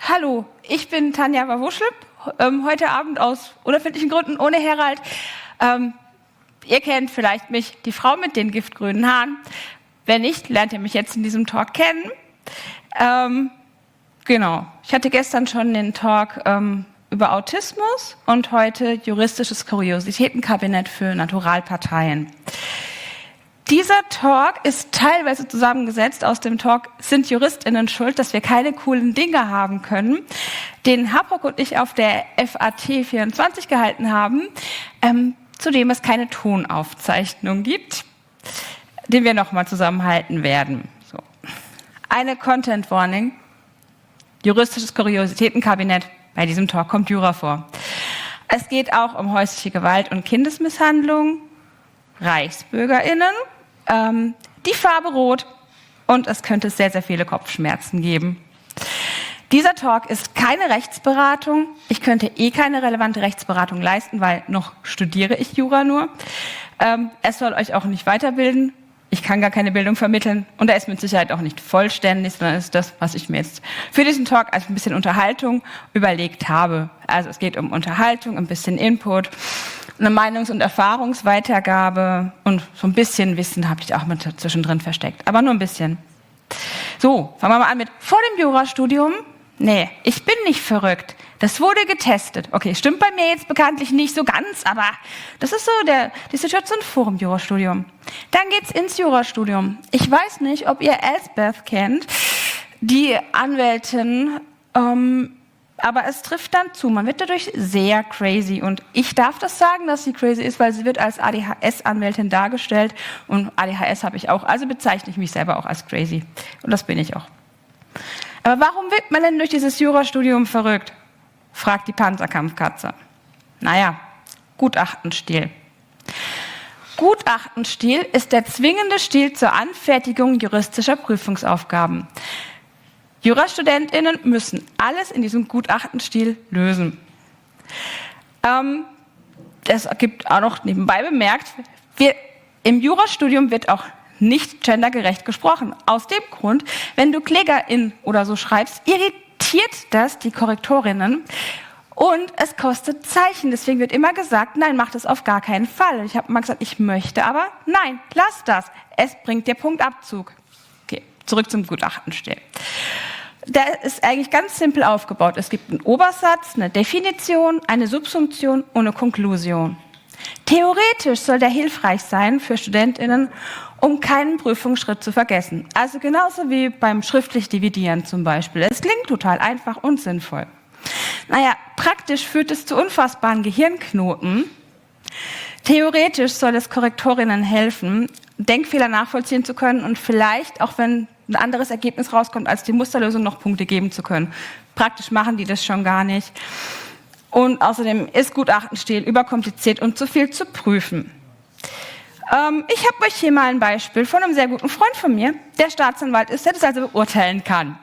Hallo, ich bin Tanja Wawuschel, heute Abend aus unerfindlichen Gründen ohne Herald. Ihr kennt vielleicht mich, die Frau mit den giftgrünen Haaren. Wenn nicht, lernt ihr mich jetzt in diesem Talk kennen. Genau, ich hatte gestern schon den Talk über Autismus und heute juristisches Kuriositätenkabinett für Naturalparteien. Dieser Talk ist teilweise zusammengesetzt aus dem Talk Sind JuristInnen schuld, dass wir keine coolen Dinge haben können, den Hapok und ich auf der FAT 24 gehalten haben, zu dem es keine Tonaufzeichnung gibt, den wir nochmal zusammenhalten werden. So. Eine Content Warning, juristisches Kuriositätenkabinett, bei diesem Talk kommt Jura vor. Es geht auch um häusliche Gewalt und Kindesmisshandlung, ReichsbürgerInnen, die Farbe Rot und es könnte sehr, sehr viele Kopfschmerzen geben. Dieser Talk ist keine Rechtsberatung. Ich könnte keine relevante Rechtsberatung leisten, weil noch studiere ich Jura nur. Es soll euch auch nicht weiterbilden. Ich kann gar keine Bildung vermitteln und er ist mit Sicherheit auch nicht vollständig, sondern ist das, was ich mir jetzt für diesen Talk als ein bisschen Unterhaltung überlegt habe. Also es geht um Unterhaltung, ein bisschen Input, eine Meinungs- und Erfahrungsweitergabe und so ein bisschen Wissen habe ich auch mit zwischendrin versteckt, aber nur ein bisschen. So, fangen wir mal an mit vor dem Jurastudium. Nee, ich bin nicht verrückt. Das wurde getestet. Okay, stimmt bei mir jetzt bekanntlich nicht so ganz, aber das ist so die Situation vor dem Jurastudium. Dann geht's ins Jurastudium. Ich weiß nicht, ob ihr Elsbeth kennt, die Anwältin, aber es trifft dann zu. Man wird dadurch sehr crazy. Und ich darf das sagen, dass sie crazy ist, weil sie wird als ADHS-Anwältin dargestellt. Und ADHS habe ich auch, also bezeichne ich mich selber auch als crazy. Und das bin ich auch. Aber warum wird man denn durch dieses Jurastudium verrückt? Fragt die Panzerkampfkatze. Naja, Gutachtenstil. Gutachtenstil ist der zwingende Stil zur Anfertigung juristischer Prüfungsaufgaben. JurastudentInnen müssen alles in diesem Gutachtenstil lösen. Das gibt auch noch nebenbei bemerkt, im Jurastudium wird auch nicht gendergerecht gesprochen. Aus dem Grund, wenn du Klägerin oder so schreibst, irritiert das die Korrektorinnen und es kostet Zeichen. Deswegen wird immer gesagt, nein, mach das auf gar keinen Fall. Ich habe immer gesagt, ich möchte, aber nein, lass das. Es bringt dir Punktabzug. Okay, zurück zum Gutachtenstil. Der ist eigentlich ganz simpel aufgebaut. Es gibt einen Obersatz, eine Definition, eine Subsumption und eine Konklusion. Theoretisch soll der hilfreich sein für StudentInnen, um keinen Prüfungsschritt zu vergessen. Also genauso wie beim schriftlich Dividieren zum Beispiel. Es klingt total einfach und sinnvoll. Naja, praktisch führt es zu unfassbaren Gehirnknoten. Theoretisch soll es Korrektorinnen helfen, Denkfehler nachvollziehen zu können und vielleicht, auch wenn ein anderes Ergebnis rauskommt als die Musterlösung, noch Punkte geben zu können. Praktisch machen die das schon gar nicht. Und außerdem ist Gutachtenstil überkompliziert und zu viel zu prüfen. Ich habe euch hier mal ein Beispiel von einem sehr guten Freund von mir, der Staatsanwalt ist, der das also beurteilen kann.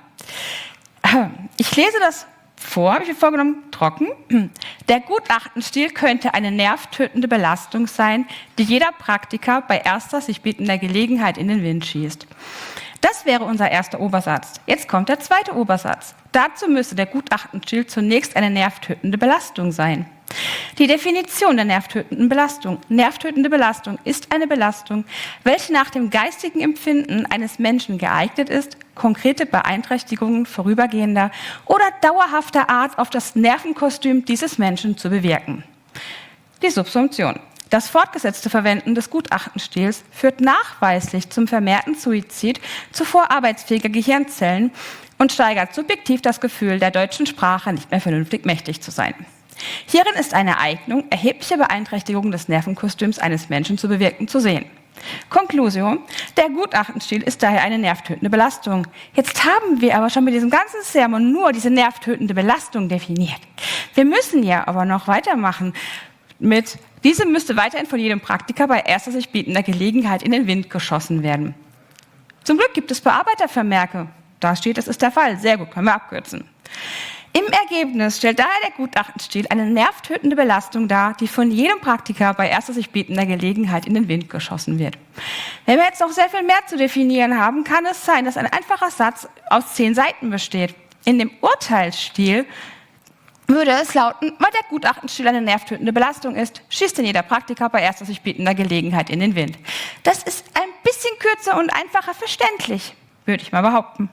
Ich lese das vor, habe ich mir vorgenommen, trocken. Der Gutachtenstil könnte eine nervtötende Belastung sein, die jeder Praktiker bei erster sich bietender Gelegenheit in den Wind schießt. Das wäre unser erster Obersatz. Jetzt kommt der zweite Obersatz. Dazu müsste der Gutachtenstil zunächst eine nervtötende Belastung sein. Die Definition der nervtötenden Belastung. Nervtötende Belastung ist eine Belastung, welche nach dem geistigen Empfinden eines Menschen geeignet ist, konkrete Beeinträchtigungen vorübergehender oder dauerhafter Art auf das Nervenkostüm dieses Menschen zu bewirken. Die Subsumption. Das fortgesetzte Verwenden des Gutachtenstils führt nachweislich zum vermehrten Suizid zuvor arbeitsfähiger Gehirnzellen und steigert subjektiv das Gefühl, der deutschen Sprache nicht mehr vernünftig mächtig zu sein. Hierin ist eine Eignung, erhebliche Beeinträchtigungen des Nervenkostüms eines Menschen zu bewirken, zu sehen. Konklusion: Der Gutachtenstil ist daher eine nervtötende Belastung. Jetzt haben wir aber schon mit diesem ganzen Sermon nur diese nervtötende Belastung definiert. Wir müssen ja aber noch weitermachen mit: Diese müsste weiterhin von jedem Praktiker bei erster sich bietender Gelegenheit in den Wind geschossen werden. Zum Glück gibt es Bearbeitervermerke. Da steht, das ist der Fall. Sehr gut, können wir abkürzen. Im Ergebnis stellt daher der Gutachtenstil eine nervtötende Belastung dar, die von jedem Praktiker bei erster sich bietender Gelegenheit in den Wind geschossen wird. Wenn wir jetzt noch sehr viel mehr zu definieren haben, kann es sein, dass ein einfacher Satz aus 10 Seiten besteht. In dem Urteilsstil würde es lauten, weil der Gutachtenstil eine nervtötende Belastung ist, schießt in jeder Praktika bei erster sich bietender Gelegenheit in den Wind. Das ist ein bisschen kürzer und einfacher verständlich, würde ich mal behaupten.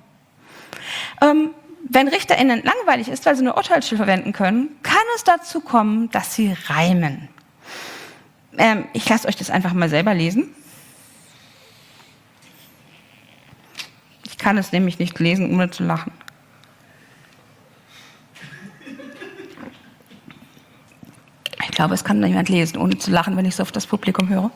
Wenn RichterInnen langweilig ist, weil sie nur Urteilsstil verwenden können, kann es dazu kommen, dass sie reimen. Ich lasse euch das einfach mal selber lesen. Ich kann es nämlich nicht lesen, ohne zu lachen. Ich glaube, es kann niemand lesen, ohne zu lachen, wenn ich so auf das Publikum höre.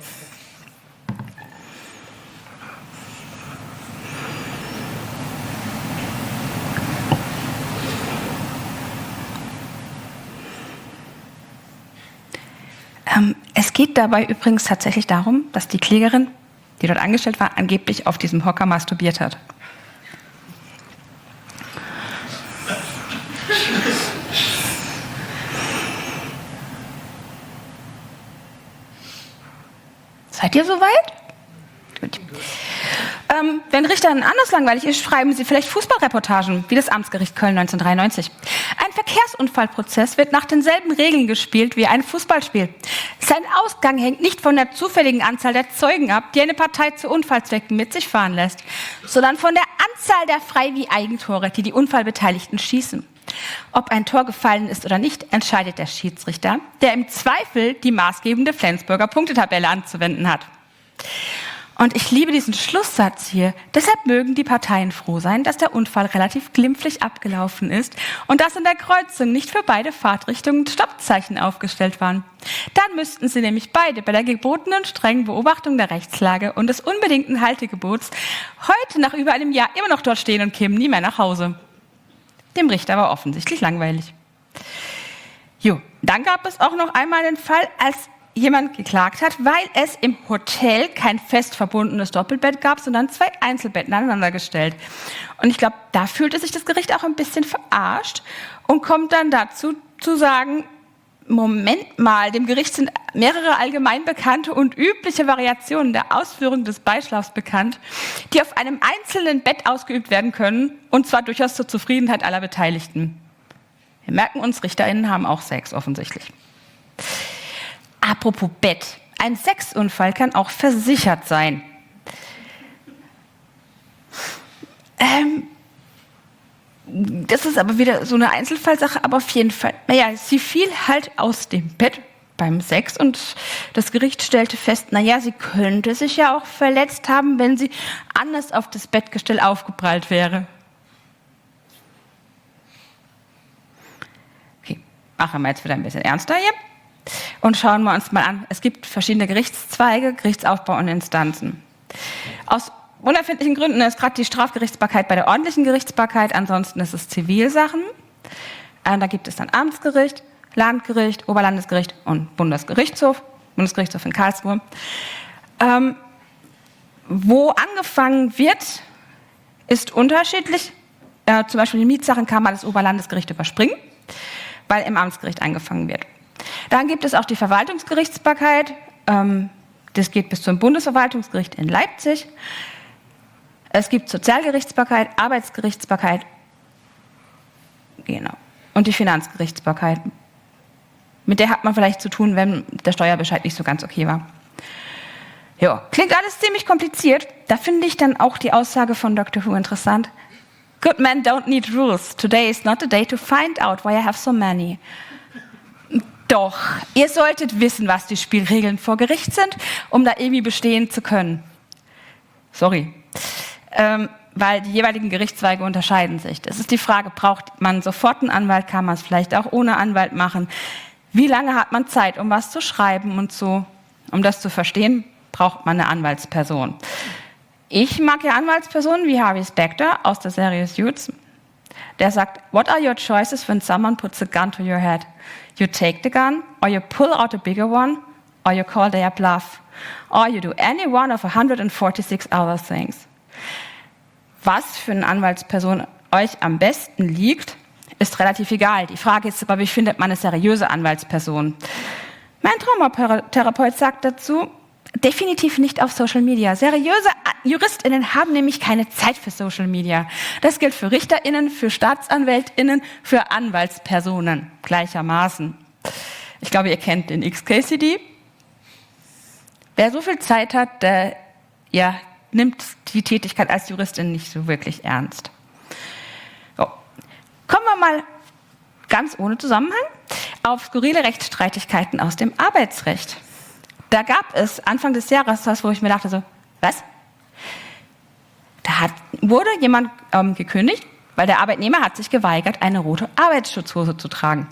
Es geht dabei übrigens tatsächlich darum, dass die Klägerin, die dort angestellt war, angeblich auf diesem Hocker masturbiert hat. Seid ihr soweit? Gut. Wenn Richterinnen anders langweilig ist, schreiben sie vielleicht Fußballreportagen, wie das Amtsgericht Köln 1993. Ein Verkehrsunfallprozess wird nach denselben Regeln gespielt wie ein Fußballspiel. Sein Ausgang hängt nicht von der zufälligen Anzahl der Zeugen ab, die eine Partei zu Unfallzwecken mit sich fahren lässt, sondern von der Anzahl der Frei- wie Eigentore, die die Unfallbeteiligten schießen. Ob ein Tor gefallen ist oder nicht, entscheidet der Schiedsrichter, der im Zweifel die maßgebende Flensburger Punktetabelle anzuwenden hat. Und ich liebe diesen Schlusssatz hier. Deshalb mögen die Parteien froh sein, dass der Unfall relativ glimpflich abgelaufen ist und dass in der Kreuzung nicht für beide Fahrtrichtungen Stoppzeichen aufgestellt waren. Dann müssten sie nämlich beide bei der gebotenen strengen Beobachtung der Rechtslage und des unbedingten Haltegebots heute nach über einem Jahr immer noch dort stehen und kämen nie mehr nach Hause. Dem Richter war offensichtlich langweilig. Dann gab es auch noch einmal den Fall, als jemand geklagt hat, weil es im Hotel kein fest verbundenes Doppelbett gab, sondern 2 Einzelbetten aneinandergestellt. Und ich glaube, da fühlte sich das Gericht auch ein bisschen verarscht und kommt dann dazu zu sagen, Moment mal, dem Gericht sind mehrere allgemein bekannte und übliche Variationen der Ausführung des Beischlafs bekannt, die auf einem einzelnen Bett ausgeübt werden können, und zwar durchaus zur Zufriedenheit aller Beteiligten. Wir merken uns, RichterInnen haben auch Sex, offensichtlich. Apropos Bett. Ein Sexunfall kann auch versichert sein. Das ist aber wieder so eine Einzelfallsache, aber auf jeden Fall. Sie fiel halt aus dem Bett beim Sex und das Gericht stellte fest, sie könnte sich ja auch verletzt haben, wenn sie anders auf das Bettgestell aufgeprallt wäre. Okay, machen wir jetzt wieder ein bisschen ernster hier. Und schauen wir uns mal an, es gibt verschiedene Gerichtszweige, Gerichtsaufbau und Instanzen. Aus unerfindlichen Gründen ist gerade die Strafgerichtsbarkeit bei der ordentlichen Gerichtsbarkeit, ansonsten ist es Zivilsachen. Da gibt es dann Amtsgericht, Landgericht, Oberlandesgericht und Bundesgerichtshof in Karlsruhe. Wo angefangen wird, ist unterschiedlich. Zum Beispiel die Mietsachen kann man das Oberlandesgericht überspringen, weil im Amtsgericht angefangen wird. Dann gibt es auch die Verwaltungsgerichtsbarkeit. Das geht bis zum Bundesverwaltungsgericht in Leipzig. Es gibt Sozialgerichtsbarkeit, Arbeitsgerichtsbarkeit, genau, und die Finanzgerichtsbarkeit. Mit der hat man vielleicht zu tun, wenn der Steuerbescheid nicht so ganz okay war. Klingt alles ziemlich kompliziert. Da finde ich dann auch die Aussage von Dr. Who interessant. Good men don't need rules. Today is not the day to find out why I have so many. Doch, ihr solltet wissen, was die Spielregeln vor Gericht sind, um da irgendwie bestehen zu können. Sorry. Weil die jeweiligen Gerichtszweige unterscheiden sich. Das ist die Frage, braucht man sofort einen Anwalt, kann man es vielleicht auch ohne Anwalt machen? Wie lange hat man Zeit, um was zu schreiben und so? Um das zu verstehen, braucht man eine Anwaltsperson. Ich mag ja Anwaltspersonen wie Harvey Specter aus der Serie Suits. Der sagt, what are your choices when someone puts a gun to your head? You take the gun, or you pull out a bigger one, or you call their bluff, or you do any one of 146 other things. Was für eine Anwaltsperson euch am besten liegt, ist relativ egal. Die Frage ist aber, wie findet man eine seriöse Anwaltsperson? Mein Traumatherapeut sagt dazu, definitiv nicht auf Social Media. Seriöse JuristInnen haben nämlich keine Zeit für Social Media. Das gilt für RichterInnen, für StaatsanwältInnen, für Anwaltspersonen gleichermaßen. Ich glaube, ihr kennt den XKCD. Wer so viel Zeit hat, der nimmt die Tätigkeit als Juristin nicht so wirklich ernst. So. Kommen wir mal ganz ohne Zusammenhang auf skurrile Rechtsstreitigkeiten aus dem Arbeitsrecht. Da gab es Anfang des Jahres was, wo ich mir dachte so, was? Wurde jemand gekündigt, weil der Arbeitnehmer hat sich geweigert, eine rote Arbeitsschutzhose zu tragen.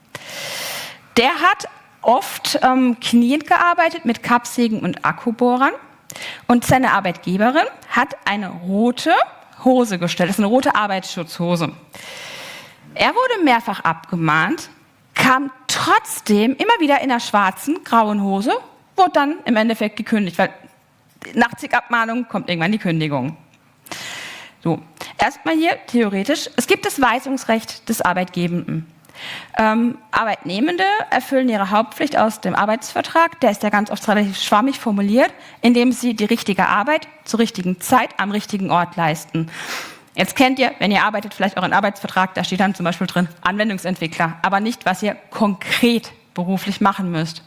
Der hat oft kniend gearbeitet mit Kappsägen und Akkubohrern und seine Arbeitgeberin hat eine rote Hose gestellt, das ist eine rote Arbeitsschutzhose. Er wurde mehrfach abgemahnt, kam trotzdem immer wieder in einer schwarzen, grauen Hose, wurde dann im Endeffekt gekündigt, weil nach zig Abmahnungen kommt irgendwann die Kündigung. So, erstmal hier theoretisch, es gibt das Weisungsrecht des Arbeitgebenden. Arbeitnehmende erfüllen ihre Hauptpflicht aus dem Arbeitsvertrag, der ist ja ganz oft relativ schwammig formuliert, indem sie die richtige Arbeit zur richtigen Zeit am richtigen Ort leisten. Jetzt kennt ihr, wenn ihr arbeitet, vielleicht euren Arbeitsvertrag, da steht dann zum Beispiel drin Anwendungsentwickler, aber nicht, was ihr konkret beruflich machen müsst.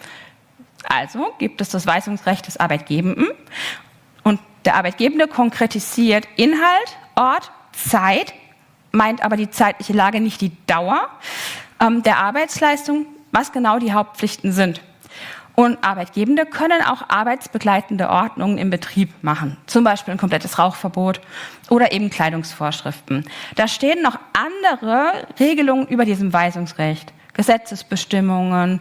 Also gibt es das Weisungsrecht des Arbeitgebenden und der Arbeitgebende konkretisiert Inhalt, Ort, Zeit, meint aber die zeitliche Lage, nicht die Dauer der Arbeitsleistung, was genau die Hauptpflichten sind. Und Arbeitgebende können auch arbeitsbegleitende Ordnungen im Betrieb machen, zum Beispiel ein komplettes Rauchverbot oder eben Kleidungsvorschriften. Da stehen noch andere Regelungen über diesem Weisungsrecht, Gesetzesbestimmungen,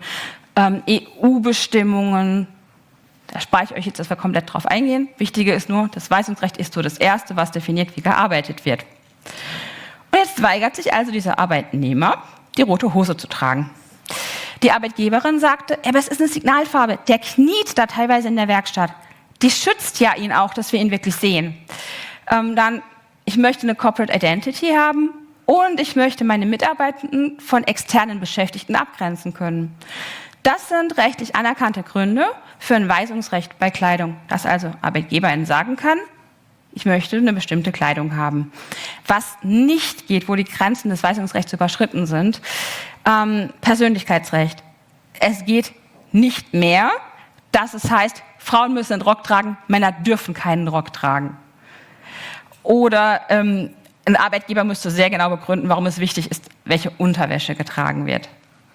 EU-Bestimmungen. Da spare ich euch jetzt, dass wir komplett drauf eingehen. Wichtige ist nur, das Weisungsrecht ist so das Erste, was definiert, wie gearbeitet wird. Und jetzt weigert sich also dieser Arbeitnehmer, die rote Hose zu tragen. Die Arbeitgeberin sagte, aber es ist eine Signalfarbe, der kniet da teilweise in der Werkstatt. Die schützt ja ihn auch, dass wir ihn wirklich sehen. Dann, ich möchte eine Corporate Identity haben und ich möchte meine Mitarbeitenden von externen Beschäftigten abgrenzen können. Das sind rechtlich anerkannte Gründe für ein Weisungsrecht bei Kleidung, dass also Arbeitgeberin sagen kann, ich möchte eine bestimmte Kleidung haben. Was nicht geht, wo die Grenzen des Weisungsrechts überschritten sind, Persönlichkeitsrecht. Es geht nicht mehr, dass es heißt, Frauen müssen einen Rock tragen, Männer dürfen keinen Rock tragen. Oder ein Arbeitgeber müsste sehr genau begründen, warum es wichtig ist, welche Unterwäsche getragen wird.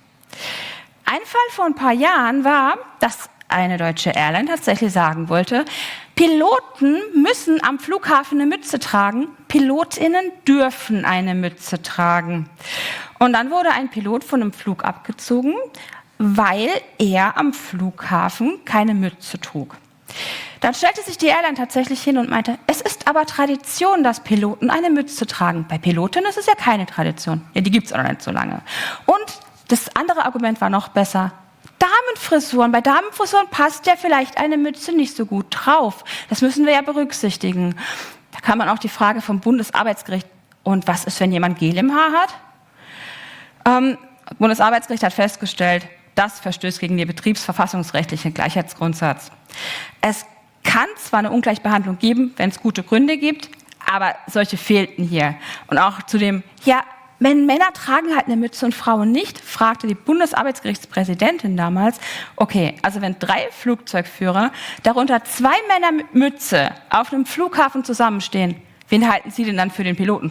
Ein Fall vor ein paar Jahren war, dass eine deutsche Airline tatsächlich sagen wollte, Piloten müssen am Flughafen eine Mütze tragen, PilotInnen dürfen eine Mütze tragen. Und dann wurde ein Pilot von einem Flug abgezogen, weil er am Flughafen keine Mütze trug. Dann stellte sich die Airline tatsächlich hin und meinte, es ist aber Tradition, dass Piloten eine Mütze tragen. Bei Pilotinnen ist es ja keine Tradition. Ja, die gibt es auch noch nicht so lange. Und das andere Argument war noch besser. Damenfrisuren. Bei Damenfrisuren passt ja vielleicht eine Mütze nicht so gut drauf. Das müssen wir ja berücksichtigen. Da kann man auch die Frage vom Bundesarbeitsgericht, und was ist, wenn jemand Gel im Haar hat? Das Bundesarbeitsgericht hat festgestellt, das verstößt gegen den betriebsverfassungsrechtlichen Gleichheitsgrundsatz. Es kann zwar eine Ungleichbehandlung geben, wenn es gute Gründe gibt, aber solche fehlten hier. Und auch zu dem, ja, Männer tragen halt eine Mütze und Frauen nicht, fragte die Bundesarbeitsgerichtspräsidentin damals, okay, also wenn 3 Flugzeugführer, darunter 2 Männer mit Mütze auf einem Flughafen zusammenstehen, wen halten Sie denn dann für den Piloten?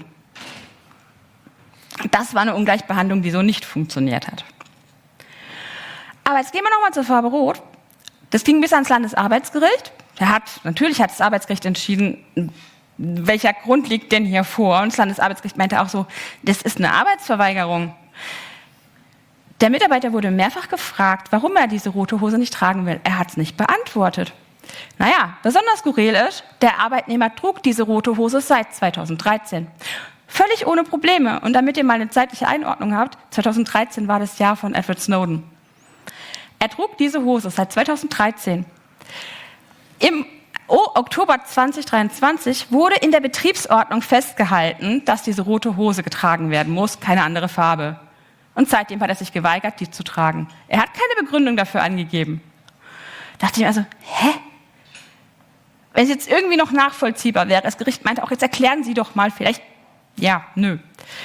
Das war eine Ungleichbehandlung, die so nicht funktioniert hat. Aber jetzt gehen wir nochmal zur Farbe Rot. Das ging bis ans Landesarbeitsgericht. Natürlich hat das Arbeitsgericht entschieden, welcher Grund liegt denn hier vor? Und das Landesarbeitsgericht meinte auch so, das ist eine Arbeitsverweigerung. Der Mitarbeiter wurde mehrfach gefragt, warum er diese rote Hose nicht tragen will. Er hat es nicht beantwortet. Naja, besonders skurril ist, der Arbeitnehmer trug diese rote Hose seit 2013. Völlig ohne Probleme. Und damit ihr mal eine zeitliche Einordnung habt, 2013 war das Jahr von Edward Snowden. Er trug diese Hose seit 2013. Im Oktober 2023 wurde in der Betriebsordnung festgehalten, dass diese rote Hose getragen werden muss, keine andere Farbe. Und seitdem hat er sich geweigert, die zu tragen. Er hat keine Begründung dafür angegeben. dachte ich mir also, hä? Wenn es jetzt irgendwie noch nachvollziehbar wäre, das Gericht meinte auch, jetzt erklären Sie doch mal vielleicht, ja, nö.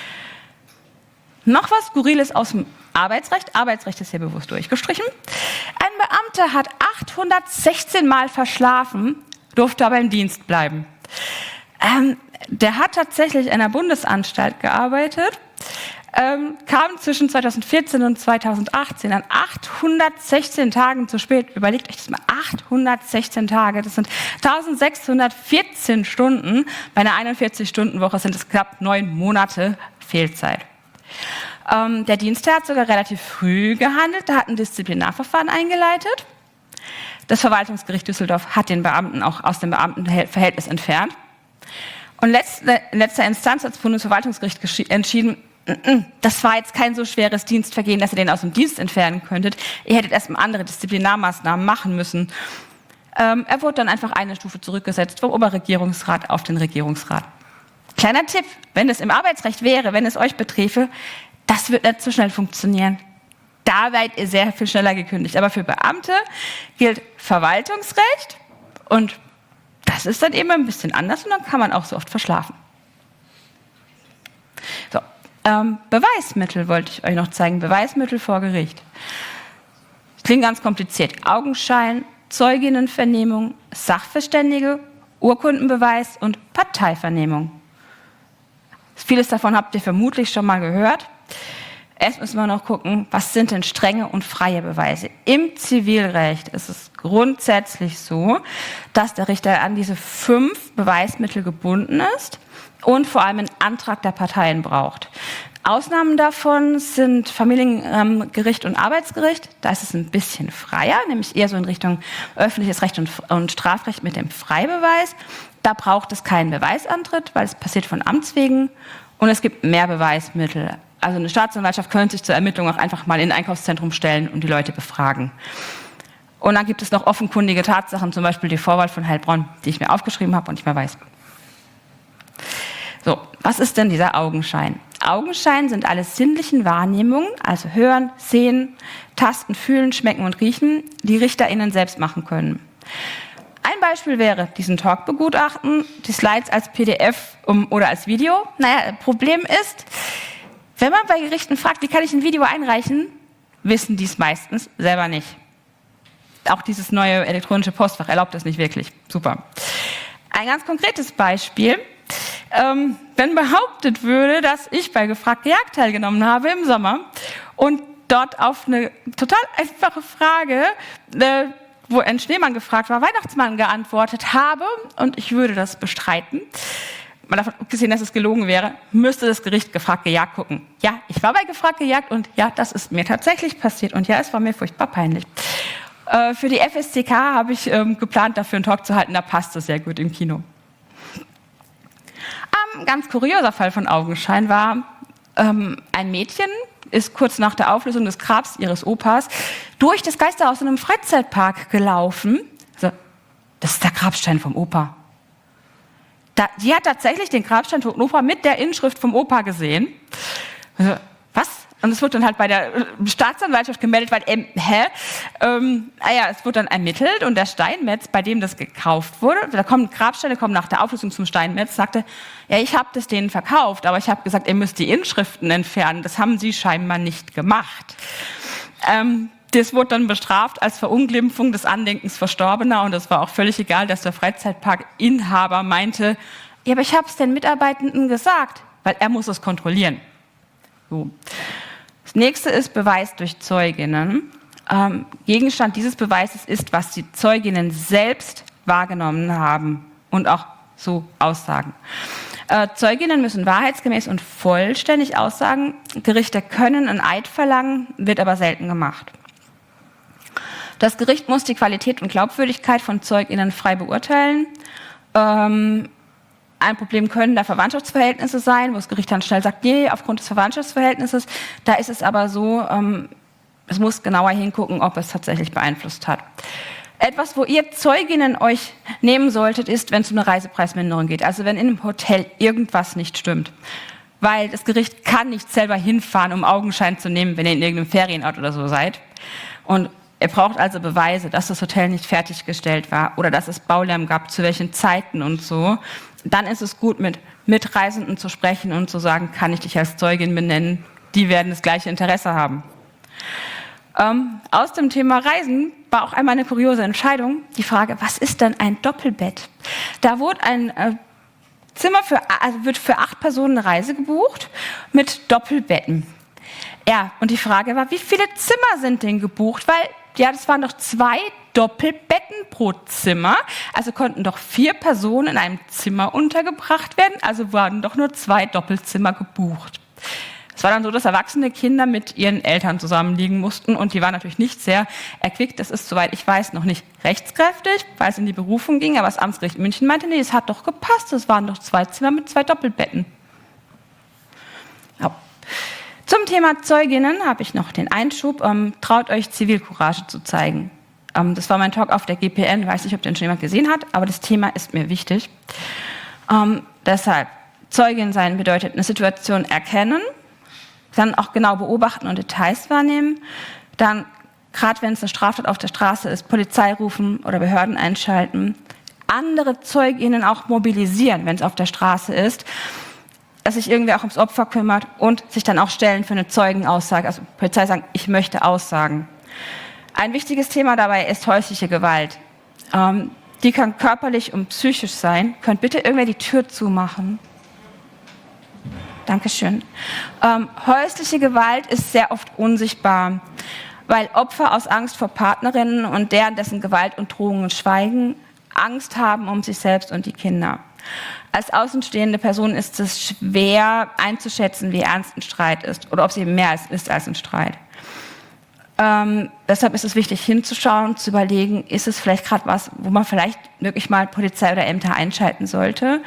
Noch was Skurriles aus dem Arbeitsrecht. Arbeitsrecht ist hier bewusst durchgestrichen. Ein Beamter hat 816 Mal verschlafen, durfte aber im Dienst bleiben. Der hat tatsächlich in einer Bundesanstalt gearbeitet, kam zwischen 2014 und 2018 an 816 Tagen zu spät. Überlegt euch das mal, 816 Tage, das sind 1614 Stunden. Bei einer 41-Stunden-Woche sind es knapp 9 Monate Fehlzeit. Der Dienstherr hat sogar relativ früh gehandelt, da hat ein Disziplinarverfahren eingeleitet. Das Verwaltungsgericht Düsseldorf hat den Beamten auch aus dem Beamtenverhältnis entfernt. Und in letzter Instanz hat das Bundesverwaltungsgericht entschieden, das war jetzt kein so schweres Dienstvergehen, dass ihr den aus dem Dienst entfernen könntet. Ihr hättet erstmal andere Disziplinarmaßnahmen machen müssen. Er wurde dann einfach eine Stufe zurückgesetzt vom Oberregierungsrat auf den Regierungsrat. Kleiner Tipp, wenn es im Arbeitsrecht wäre, wenn es euch beträfe, das wird nicht so schnell funktionieren. Da seid ihr sehr viel schneller gekündigt. Aber für Beamte gilt Verwaltungsrecht und das ist dann eben ein bisschen anders und dann kann man auch so oft verschlafen. So, Beweismittel wollte ich euch noch zeigen. Beweismittel vor Gericht. Das klingt ganz kompliziert. Augenschein, Zeuginnenvernehmung, Sachverständige, Urkundenbeweis und Parteivernehmung. Vieles davon habt ihr vermutlich schon mal gehört. Erst müssen wir noch gucken, was sind denn strenge und freie Beweise. Im Zivilrecht ist es grundsätzlich so, dass der Richter an diese 5 Beweismittel gebunden ist und vor allem einen Antrag der Parteien braucht. Ausnahmen davon sind Familiengericht und Arbeitsgericht. Da ist es ein bisschen freier, nämlich eher so in Richtung öffentliches Recht und Strafrecht mit dem Freibeweis. Da braucht es keinen Beweisantritt, weil es passiert von Amts wegen. Und es gibt mehr Beweismittel. Also eine Staatsanwaltschaft könnte sich zur Ermittlung auch einfach mal in ein Einkaufszentrum stellen und die Leute befragen. Und dann gibt es noch offenkundige Tatsachen, zum Beispiel die Vorwahl von Heilbronn, die ich mir aufgeschrieben habe und nicht mehr weiß. So, was ist denn dieser Augenschein? Augenschein sind alle sinnlichen Wahrnehmungen, also hören, sehen, tasten, fühlen, schmecken und riechen, die RichterInnen selbst machen können. Ein Beispiel wäre diesen Talk begutachten, die Slides als PDF oder als Video. Naja, Problem ist, wenn man bei Gerichten fragt, wie kann ich ein Video einreichen, wissen die es meistens selber nicht. Auch dieses neue elektronische Postfach erlaubt das nicht wirklich. Super. Ein ganz konkretes Beispiel. Wenn behauptet würde, dass ich bei Gefragt gejagt teilgenommen habe im Sommer und dort auf eine total einfache Frage, wo ein Schneemann gefragt war, Weihnachtsmann geantwortet habe und ich würde das bestreiten, mal davon abgesehen, dass es gelogen wäre, müsste das Gericht Gefragt gejagt gucken. Ja, ich war bei Gefragt gejagt und ja, das ist mir tatsächlich passiert und ja, es war mir furchtbar peinlich. Für die FSCK habe ich geplant, dafür einen Talk zu halten, da passt es sehr gut im Kino. Ein ganz kurioser Fall von Augenschein war, ein Mädchen ist kurz nach der Auflösung des Grabs ihres Opas durch das Geisterhaus in einem Freizeitpark gelaufen. So, das ist der Grabstein vom Opa. Die hat tatsächlich den Grabstein vom Opa mit der Inschrift vom Opa gesehen. Also, was? Und es wurde dann halt bei der Staatsanwaltschaft gemeldet, weil, es wurde dann ermittelt und der Steinmetz, bei dem das gekauft wurde, Grabsteine kommen nach der Auflösung zum Steinmetz, sagte, ja, ich habe das denen verkauft, aber ich habe gesagt, ihr müsst die Inschriften entfernen. Das haben sie scheinbar nicht gemacht. Das wurde dann bestraft als Verunglimpfung des Andenkens Verstorbener und es war auch völlig egal, dass der Freizeitparkinhaber meinte, ja, aber ich habe es den Mitarbeitenden gesagt, weil er muss es kontrollieren. So. Das nächste ist Beweis durch Zeuginnen. Gegenstand dieses Beweises ist, was die Zeuginnen selbst wahrgenommen haben und auch so aussagen. Zeuginnen müssen wahrheitsgemäß und vollständig aussagen. Gerichte können einen Eid verlangen, wird aber selten gemacht. Das Gericht muss die Qualität und Glaubwürdigkeit von ZeugInnen frei beurteilen. Ein Problem können da Verwandtschaftsverhältnisse sein, wo das Gericht dann schnell sagt, nee, aufgrund des Verwandtschaftsverhältnisses. Da ist es aber so, es muss genauer hingucken, ob es tatsächlich beeinflusst hat. Etwas, wo ihr Zeuginnen euch nehmen solltet, ist, wenn es um eine Reisepreisminderung geht. Also wenn in einem Hotel irgendwas nicht stimmt. Weil das Gericht kann nicht selber hinfahren, um Augenschein zu nehmen, wenn ihr in irgendeinem Ferienort oder so seid. Und Ihr braucht also Beweise, dass das Hotel nicht fertiggestellt war oder dass es Baulärm gab, zu welchen Zeiten und so. Dann ist es gut, mit Mitreisenden zu sprechen und zu sagen, kann ich dich als Zeugin benennen? Die werden das gleiche Interesse haben. Aus dem Thema Reisen war auch einmal eine kuriose Entscheidung, die Frage, was ist denn ein Doppelbett? Da wurde ein Zimmer wird für 8 Personen eine Reise gebucht mit Doppelbetten. Ja, und die Frage war, wie viele Zimmer sind denn gebucht? Weil, ja, das waren doch 2 Doppelbetten pro Zimmer, also konnten doch 4 Personen in einem Zimmer untergebracht werden, also waren doch nur 2 Doppelzimmer gebucht. Es war dann so, dass erwachsene Kinder mit ihren Eltern zusammenliegen mussten und die waren natürlich nicht sehr erquickt. Das ist, soweit ich weiß, noch nicht rechtskräftig, weil es in die Berufung ging, aber das Amtsgericht München meinte, nee, es hat doch gepasst, es waren doch 2 Zimmer mit 2 Doppelbetten. Ja. Zum Thema Zeuginnen habe ich noch den Einschub, traut euch Zivilcourage zu zeigen. Das war mein Talk auf der GPN, ich weiß nicht, ob den schon jemand gesehen hat, aber das Thema ist mir wichtig. Deshalb, Zeugin sein bedeutet eine Situation erkennen, dann auch genau beobachten und Details wahrnehmen, dann, gerade wenn es eine Straftat auf der Straße ist, Polizei rufen oder Behörden einschalten, andere ZeugInnen auch mobilisieren, wenn es auf der Straße ist, dass sich irgendwer auch ums Opfer kümmert und sich dann auch stellen für eine Zeugenaussage, also Polizei sagen, ich möchte aussagen. Ein wichtiges Thema dabei ist häusliche Gewalt. Die kann körperlich und psychisch sein. Könnt bitte irgendwer die Tür zumachen? Dankeschön. Häusliche Gewalt ist sehr oft unsichtbar, weil Opfer aus Angst vor Partnerinnen und deren dessen Gewalt und Drohungen schweigen, Angst haben um sich selbst und die Kinder. Als außenstehende Person ist es schwer einzuschätzen, wie ernst ein Streit ist oder ob es eben mehr ist als ein Streit. Deshalb ist es wichtig hinzuschauen, zu überlegen, ist es vielleicht gerade was, wo man vielleicht wirklich mal Polizei oder Ämter einschalten sollte.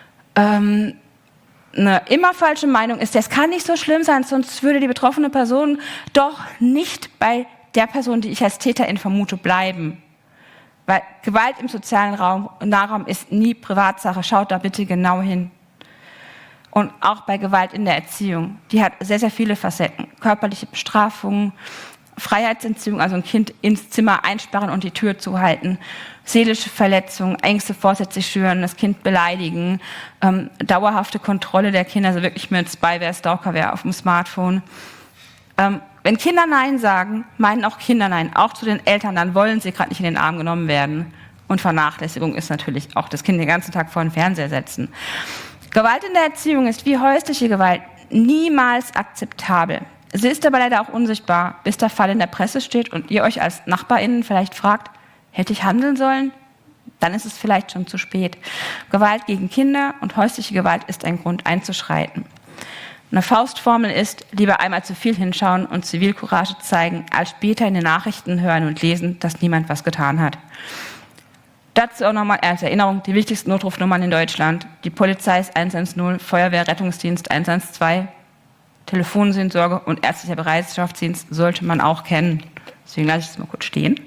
Eine immer falsche Meinung ist, es kann nicht so schlimm sein, sonst würde die betroffene Person doch nicht bei der Person, die ich als Täterin vermute, bleiben. Weil Gewalt im sozialen Nahraum ist nie Privatsache. Schaut da bitte genau hin. Und auch bei Gewalt in der Erziehung. Die hat sehr, sehr viele Facetten. Körperliche Bestrafungen, Freiheitsentziehung, also ein Kind ins Zimmer einsperren und die Tür zuhalten, seelische Verletzungen, Ängste vorsätzlich schüren, das Kind beleidigen, dauerhafte Kontrolle der Kinder, also wirklich mit Spyware, Stalkerware auf dem Smartphone. Wenn Kinder Nein sagen, meinen auch Kinder Nein, auch zu den Eltern, dann wollen sie gerade nicht in den Arm genommen werden. Und Vernachlässigung ist natürlich auch das Kind den ganzen Tag vor den Fernseher setzen. Gewalt in der Erziehung ist wie häusliche Gewalt niemals akzeptabel. Sie ist aber leider auch unsichtbar, bis der Fall in der Presse steht und ihr euch als NachbarInnen vielleicht fragt, hätte ich handeln sollen? Dann ist es vielleicht schon zu spät. Gewalt gegen Kinder und häusliche Gewalt ist ein Grund einzuschreiten. Eine Faustformel ist, lieber einmal zu viel hinschauen und Zivilcourage zeigen, als später in den Nachrichten hören und lesen, dass niemand was getan hat. Dazu auch nochmal als Erinnerung die wichtigsten Notrufnummern in Deutschland. Die Polizei ist 110, Feuerwehr, Rettungsdienst 112, Telefonseelsorge und ärztlicher Bereitschaftsdienst sollte man auch kennen. Deswegen lasse ich das mal kurz stehen.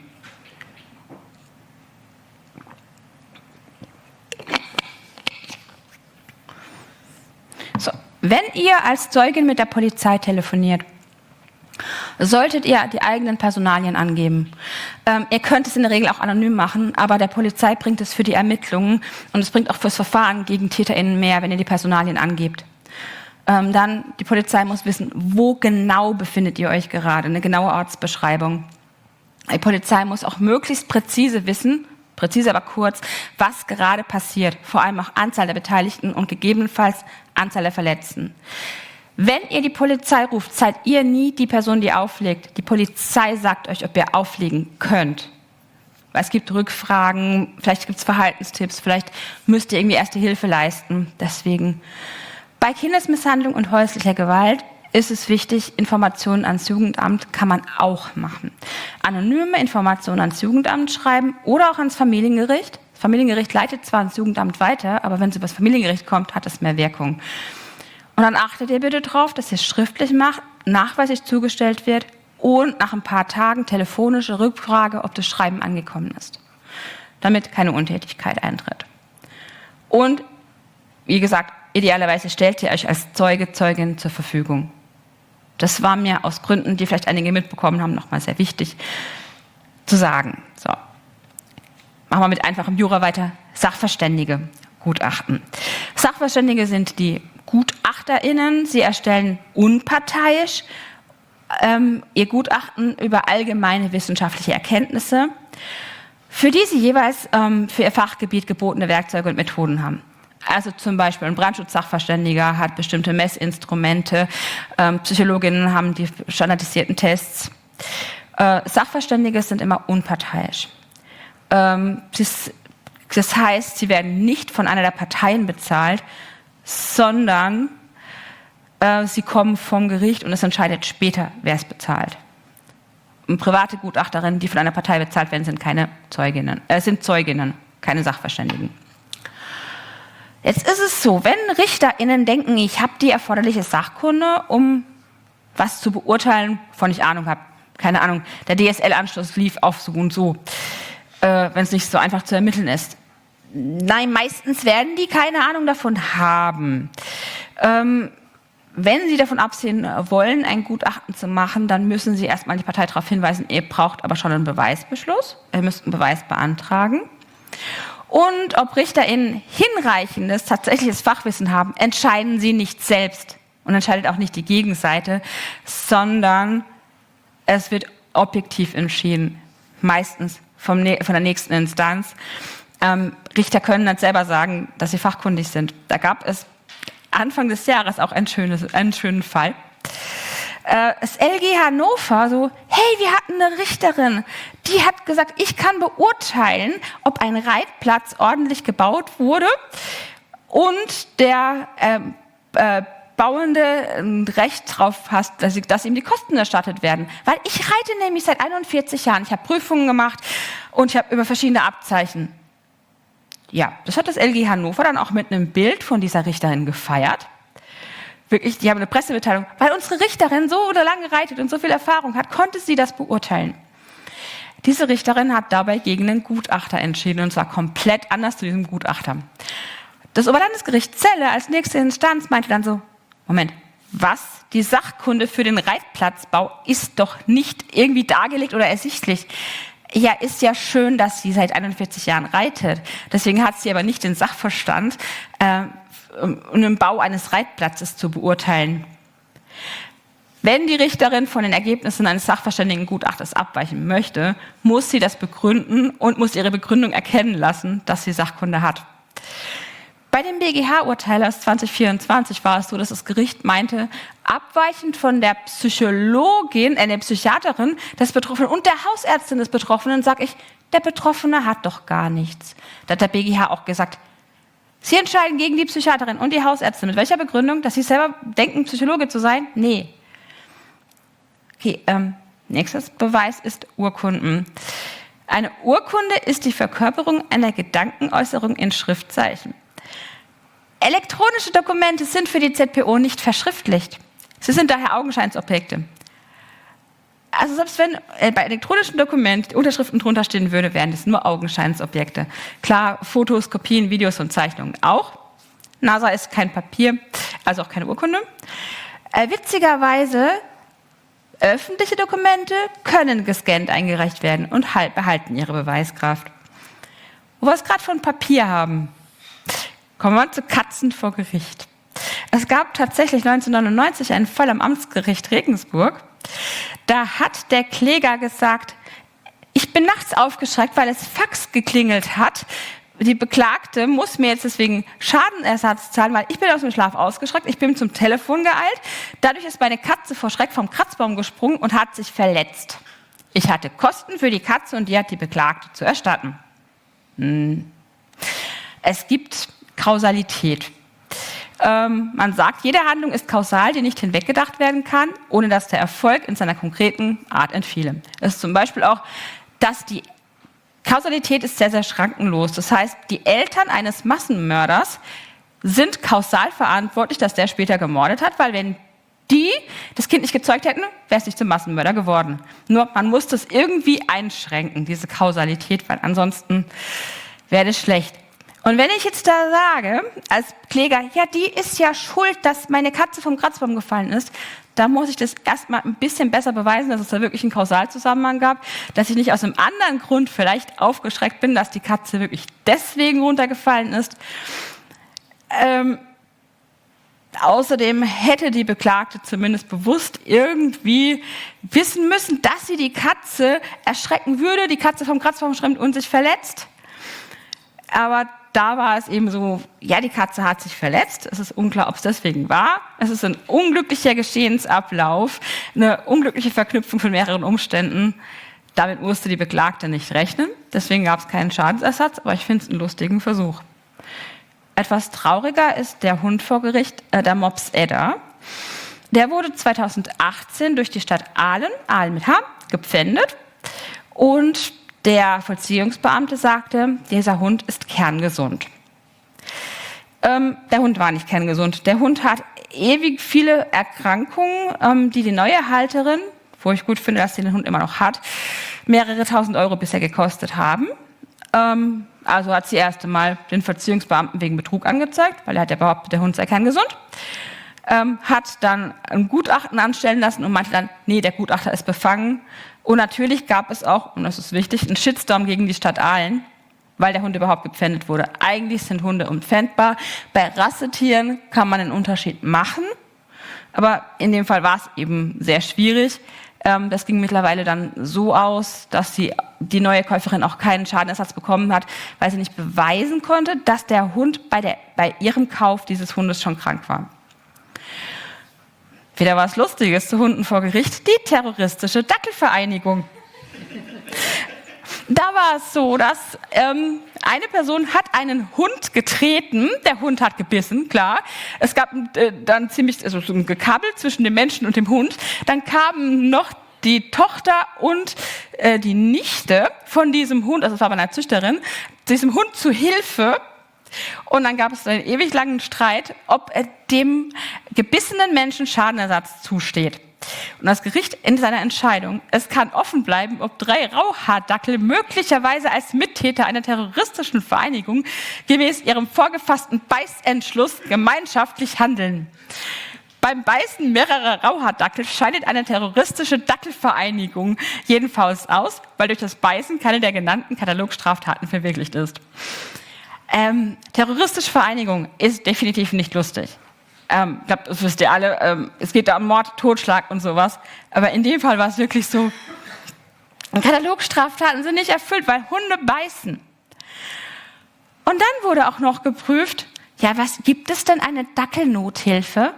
So, wenn ihr als Zeugin mit der Polizei telefoniert, solltet ihr die eigenen Personalien angeben. Ihr könnt es in der Regel auch anonym machen, aber der Polizei bringt es für die Ermittlungen und es bringt auch fürs Verfahren gegen TäterInnen mehr, wenn ihr die Personalien angebt. Dann, die Polizei muss wissen, wo genau befindet ihr euch gerade, eine genaue Ortsbeschreibung. Die Polizei muss auch möglichst präzise wissen, präzise aber kurz, was gerade passiert, vor allem auch Anzahl der Beteiligten und gegebenenfalls Anzahl der Verletzten. Wenn ihr die Polizei ruft, seid ihr nie die Person, die auflegt. Die Polizei sagt euch, ob ihr auflegen könnt. Weil es gibt Rückfragen, vielleicht gibt es Verhaltenstipps, vielleicht müsst ihr irgendwie Erste Hilfe leisten. Deswegen bei Kindesmisshandlung und häuslicher Gewalt ist es wichtig, Informationen ans Jugendamt kann man auch machen. Anonyme Informationen ans Jugendamt schreiben oder auch ans Familiengericht. Das Familiengericht leitet zwar ans Jugendamt weiter, aber wenn es über das Familiengericht kommt, hat es mehr Wirkung. Und dann achtet ihr bitte darauf, dass ihr es schriftlich macht, nachweislich zugestellt wird und nach ein paar Tagen telefonische Rückfrage, ob das Schreiben angekommen ist, damit keine Untätigkeit eintritt. Und wie gesagt, idealerweise stellt ihr euch als Zeuge, Zeugin zur Verfügung. Das war mir aus Gründen, die vielleicht einige mitbekommen haben, nochmal sehr wichtig. zu sagen. So. Machen wir mit einfachem Jura weiter. Sachverständige Gutachten. Sachverständige sind die GutachterInnen. Sie erstellen unparteiisch ihr Gutachten über allgemeine wissenschaftliche Erkenntnisse, für die sie jeweils für ihr Fachgebiet gebotene Werkzeuge und Methoden haben. Also zum Beispiel ein Brandschutzsachverständiger hat bestimmte Messinstrumente, Psychologinnen haben die standardisierten Tests. Sachverständige sind immer unparteiisch. Das heißt, sie werden nicht von einer der Parteien bezahlt, sondern sie kommen vom Gericht und es entscheidet später, wer es bezahlt. Und private Gutachterinnen, die von einer Partei bezahlt werden, sind Zeuginnen, keine Sachverständigen. Jetzt ist es so, wenn RichterInnen denken, ich habe die erforderliche Sachkunde, um was zu beurteilen, wovon ich Ahnung habe, keine Ahnung, der DSL-Anschluss lief auf so und so, wenn es nicht so einfach zu ermitteln ist. Nein, meistens werden die keine Ahnung davon haben. Wenn Sie davon absehen wollen, ein Gutachten zu machen, dann müssen Sie erstmal die Partei darauf hinweisen, ihr braucht aber schon einen Beweisbeschluss, ihr müsst einen Beweis beantragen. Und ob RichterInnen hinreichendes, tatsächliches Fachwissen haben, entscheiden Sie nicht selbst und entscheidet auch nicht die Gegenseite, sondern es wird objektiv entschieden, meistens von der nächsten Instanz. Richter können dann selber sagen, dass sie fachkundig sind. Da gab es Anfang des Jahres auch einen schönen Fall. Das LG Hannover so, hey, wir hatten eine Richterin, die hat gesagt, ich kann beurteilen, ob ein Reitplatz ordentlich gebaut wurde und der Bauende ein Recht drauf hat, dass ihm die Kosten erstattet werden. Weil ich reite nämlich seit 41 Jahren, ich habe Prüfungen gemacht und ich habe über verschiedene Abzeichen. Ja, das hat das LG Hannover dann auch mit einem Bild von dieser Richterin gefeiert. Wirklich, die haben eine Pressemitteilung, weil unsere Richterin so lange reitet und so viel Erfahrung hat, konnte sie das beurteilen. Diese Richterin hat dabei gegen einen Gutachter entschieden und zwar komplett anders zu diesem Gutachter. Das Oberlandesgericht Celle als nächste Instanz meinte dann so, Moment, was? Die Sachkunde für den Reitplatzbau ist doch nicht irgendwie dargelegt oder ersichtlich. Ja, ist ja schön, dass sie seit 41 Jahren reitet. Deswegen hat sie aber nicht den Sachverstand, um den Bau eines Reitplatzes zu beurteilen. Wenn die Richterin von den Ergebnissen eines Sachverständigengutachtens abweichen möchte, muss sie das begründen und muss ihre Begründung erkennen lassen, dass sie Sachkunde hat. Bei dem BGH-Urteil aus 2024 war es so, dass das Gericht meinte, abweichend von der Psychologin, der Psychiaterin des Betroffenen und der Hausärztin des Betroffenen, sage ich, der Betroffene hat doch gar nichts. Da hat der BGH auch gesagt, Sie entscheiden gegen die Psychiaterin und die Hausärztin. Mit welcher Begründung? Dass Sie selber denken, Psychologe zu sein? Nee. Okay, nächstes Beweis ist Urkunden. Eine Urkunde ist die Verkörperung einer Gedankenäußerung in Schriftzeichen. Elektronische Dokumente sind für die ZPO nicht verschriftlicht. Sie sind daher Augenscheinsobjekte. Also selbst wenn bei elektronischen Dokumenten Unterschriften drunter stehen würde, wären das nur Augenscheinsobjekte. Klar, Fotos, Kopien, Videos und Zeichnungen auch. NASA ist kein Papier, also auch keine Urkunde. Witzigerweise, öffentliche Dokumente können gescannt eingereicht werden und behalten ihre Beweiskraft. Wo wir es gerade von Papier haben, kommen wir zu Katzen vor Gericht. Es gab tatsächlich 1999 einen Fall am Amtsgericht Regensburg. Da hat der Kläger gesagt, ich bin nachts aufgeschreckt, weil es Fax geklingelt hat. Die Beklagte muss mir jetzt deswegen Schadenersatz zahlen, weil ich bin aus dem Schlaf ausgeschreckt, ich bin zum Telefon geeilt. Dadurch ist meine Katze vor Schreck vom Kratzbaum gesprungen und hat sich verletzt. Ich hatte Kosten für die Katze und die hat die Beklagte zu erstatten. Es gibt Kausalität. Man sagt, jede Handlung ist kausal, die nicht hinweggedacht werden kann, ohne dass der Erfolg in seiner konkreten Art entfiele. Es ist zum Beispiel auch, dass die Kausalität ist sehr, sehr schrankenlos. Das heißt, die Eltern eines Massenmörders sind kausal verantwortlich, dass der später gemordet hat, weil wenn die das Kind nicht gezeugt hätten, wäre es nicht zum Massenmörder geworden. Nur man muss das irgendwie einschränken, diese Kausalität, weil ansonsten wäre das schlecht. Und wenn ich jetzt da sage, als Kläger, ja, die ist ja schuld, dass meine Katze vom Kratzbaum gefallen ist, da muss ich das erstmal ein bisschen besser beweisen, dass es da wirklich einen Kausalzusammenhang gab, dass ich nicht aus einem anderen Grund vielleicht aufgeschreckt bin, dass die Katze wirklich deswegen runtergefallen ist. Außerdem hätte die Beklagte zumindest bewusst irgendwie wissen müssen, dass sie die Katze erschrecken würde, die Katze vom Kratzbaum schrimmt und sich verletzt. Aber da war es eben so, ja, die Katze hat sich verletzt. Es ist unklar, ob es deswegen war. Es ist ein unglücklicher Geschehensablauf, eine unglückliche Verknüpfung von mehreren Umständen. Damit musste die Beklagte nicht rechnen. Deswegen gab es keinen Schadensersatz, aber ich finde es einen lustigen Versuch. Etwas trauriger ist der Hund vor Gericht, der Mops Edda. Der wurde 2018 durch die Stadt Aalen mit H, gepfändet. Und der Vollziehungsbeamte sagte, dieser Hund ist kerngesund. Der Hund war nicht kerngesund. Der Hund hat ewig viele Erkrankungen, die neue Halterin, wo ich gut finde, dass sie den Hund immer noch hat, mehrere tausend Euro bisher gekostet haben. Also hat sie erst einmal den Vollziehungsbeamten wegen Betrug angezeigt, weil er hat ja behauptet, der Hund sei kerngesund. Hat dann ein Gutachten anstellen lassen und meinte dann, nee, der Gutachter ist befangen. Und natürlich gab es auch, und das ist wichtig, einen Shitstorm gegen die Stadt Aalen, weil der Hund überhaupt gepfändet wurde. Eigentlich sind Hunde unpfändbar. Bei Rassetieren kann man einen Unterschied machen, aber in dem Fall war es eben sehr schwierig. Das ging mittlerweile dann so aus, dass die neue Käuferin auch keinen Schadenersatz bekommen hat, weil sie nicht beweisen konnte, dass der Hund bei ihrem Kauf dieses Hundes schon krank war. Wieder was Lustiges zu Hunden vor Gericht, die terroristische Dackelvereinigung. Da war es so, dass eine Person hat einen Hund getreten, der Hund hat gebissen, klar. Es gab dann so ein Gekabbel zwischen dem Menschen und dem Hund. Dann kamen noch die Tochter und die Nichte von diesem Hund, also es war bei einer Züchterin, diesem Hund zu Hilfe. Und dann gab es einen ewig langen Streit, ob dem gebissenen Menschen Schadenersatz zusteht. Und das Gericht in seiner Entscheidung, es kann offen bleiben, ob 3 Rauhaardackel möglicherweise als Mittäter einer terroristischen Vereinigung gemäß ihrem vorgefassten Beißentschluss gemeinschaftlich handeln. Beim Beißen mehrerer Rauhaardackel scheidet eine terroristische Dackelvereinigung jedenfalls aus, weil durch das Beißen keine der genannten Katalogstraftaten verwirklicht ist. Terroristische Vereinigung ist definitiv nicht lustig. Ich glaube, das wisst ihr alle. Es geht da um Mord, Totschlag und sowas. Aber in dem Fall war es wirklich so, Katalogstraftaten sind nicht erfüllt, weil Hunde beißen. Und dann wurde auch noch geprüft, ja, was gibt es denn eine Dackelnothilfe?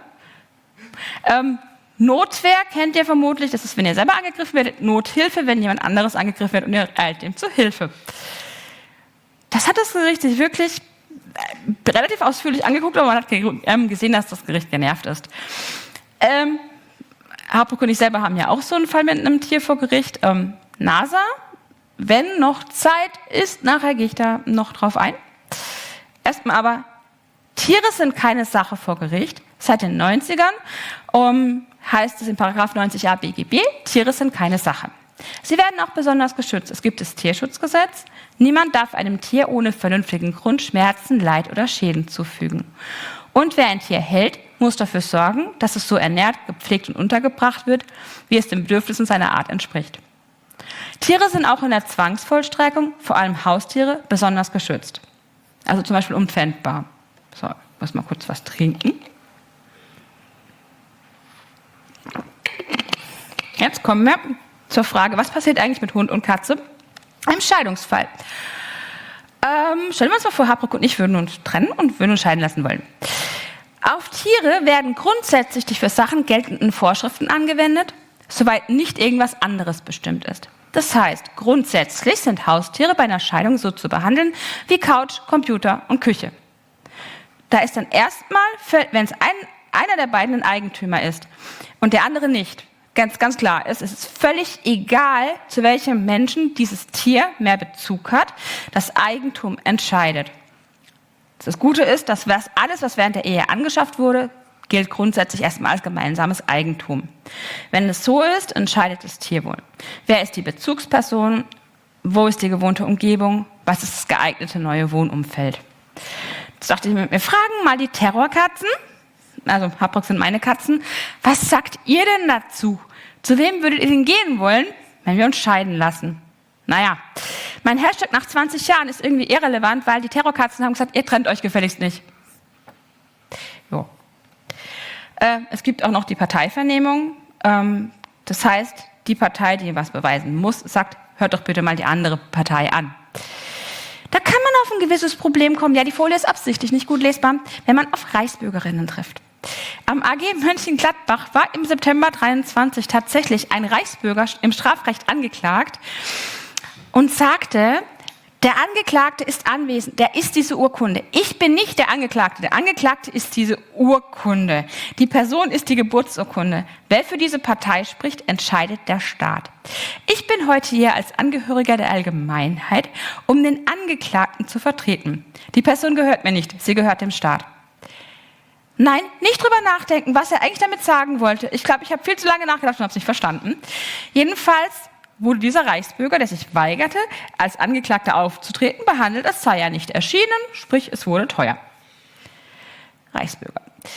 Notwehr kennt ihr vermutlich, das ist, wenn ihr selber angegriffen werdet. Nothilfe, wenn jemand anderes angegriffen wird und ihr eilt dem zur Hilfe. Das hat das Gericht sich wirklich relativ ausführlich angeguckt, aber man hat gesehen, dass das Gericht genervt ist. Hartburg und ich selber haben ja auch so einen Fall mit einem Tier vor Gericht. NASA, wenn noch Zeit ist, nachher gehe ich da noch drauf ein. Erstmal aber, Tiere sind keine Sache vor Gericht. Seit den 90ern heißt es in Paragraph 90a BGB, Tiere sind keine Sache. Sie werden auch besonders geschützt. Es gibt das Tierschutzgesetz. Niemand darf einem Tier ohne vernünftigen Grund Schmerzen, Leid oder Schäden zufügen. Und wer ein Tier hält, muss dafür sorgen, dass es so ernährt, gepflegt und untergebracht wird, wie es den Bedürfnissen seiner Art entspricht. Tiere sind auch in der Zwangsvollstreckung, vor allem Haustiere, besonders geschützt. Also zum Beispiel unpfändbar. So, ich muss mal kurz was trinken. Jetzt kommen wir zur Frage, was passiert eigentlich mit Hund und Katze im Scheidungsfall? Stellen wir uns mal vor, Hartburg und ich würden uns trennen und würden uns scheiden lassen wollen. Auf Tiere werden grundsätzlich die für Sachen geltenden Vorschriften angewendet, soweit nicht irgendwas anderes bestimmt ist. Das heißt, grundsätzlich sind Haustiere bei einer Scheidung so zu behandeln wie Couch, Computer und Küche. Da ist dann erstmal, wenn es einer der beiden ein Eigentümer ist und der andere nicht, ganz klar ist, es ist völlig egal, zu welchem Menschen dieses Tier mehr Bezug hat. Das Eigentum entscheidet. Das Gute ist, dass alles, was während der Ehe angeschafft wurde, gilt grundsätzlich erstmal als gemeinsames Eigentum. Wenn es so ist, entscheidet das Tierwohl. Wer ist die Bezugsperson? Wo ist die gewohnte Umgebung? Was ist das geeignete neue Wohnumfeld? Jetzt dachte ich mir, wir fragen mal die Terrorkatzen. also Habrück sind meine Katzen. Was sagt ihr denn dazu? Zu wem würdet ihr denn gehen wollen, wenn wir uns scheiden lassen? Naja, mein Hashtag nach 20 Jahren ist irgendwie irrelevant, weil die Terrorkatzen haben gesagt, ihr trennt euch gefälligst nicht. Jo. Es gibt auch noch die Parteivernehmung. Das heißt, die Partei, die was beweisen muss, sagt, hört doch bitte mal die andere Partei an. Da kann man auf ein gewisses Problem kommen. Ja, die Folie ist absichtlich nicht gut lesbar, wenn man auf Reichsbürgerinnen trifft. Am AG Mönchengladbach war im September 23 tatsächlich ein Reichsbürger im Strafrecht angeklagt und sagte, der Angeklagte ist anwesend, der ist diese Urkunde. Ich bin nicht der Angeklagte ist diese Urkunde. Die Person ist die Geburtsurkunde. Wer für diese Partei spricht, entscheidet der Staat. Ich bin heute hier als Angehöriger der Allgemeinheit, um den Angeklagten zu vertreten. Die Person gehört mir nicht, sie gehört dem Staat. Nein, nicht drüber nachdenken, was er eigentlich damit sagen wollte. Ich glaube, ich habe viel zu lange nachgedacht und habe es nicht verstanden. Jedenfalls wurde dieser Reichsbürger, der sich weigerte, als Angeklagter aufzutreten, behandelt, als sei er nicht erschienen, sprich, es wurde teuer. Reichsbürger.